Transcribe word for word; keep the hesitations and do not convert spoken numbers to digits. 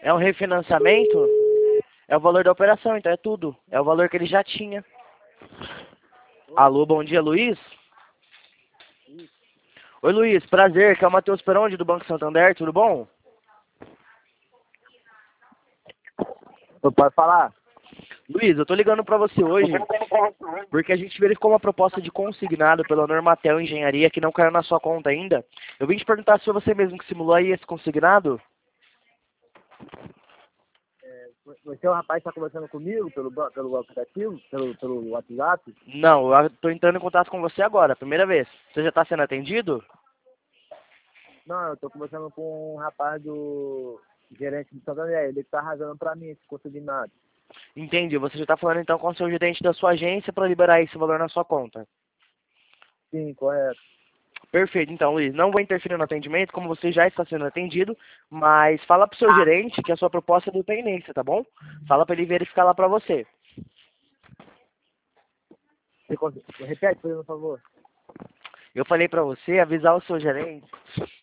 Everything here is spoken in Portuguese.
É um refinanciamento? É o valor da operação, então é tudo. É o valor que ele já tinha. Alô, bom dia, Luiz? Oi, Luiz, prazer, que é o Matheus Peronde do Banco Santander, tudo bom? Pode falar? Luiz, eu tô ligando pra você hoje porque a gente verificou uma proposta de consignado pela Normatel Engenharia que não caiu na sua conta ainda. Eu vim te perguntar se foi você mesmo que simulou aí esse consignado? Você é o rapaz que está conversando comigo pelo, ba- pelo aplicativo, pelo, pelo WhatsApp? Não, eu tô entrando em contato com você agora, primeira vez. Você já tá sendo atendido? Não, eu estou conversando com um rapaz do gerente do Santander. Ele está arrasando para mim esse consignado. Entendi, você já tá falando então com o seu gerente da sua agência para liberar esse valor na sua conta. Sim, correto. Perfeito, então, Luiz, não vou interferir no atendimento, como você já está sendo atendido, mas fala pro seu gerente que a sua proposta é do pendência, tá bom? Fala para ele verificar lá para você. Você cons- Repete, por favor. Eu falei para você avisar o seu gerente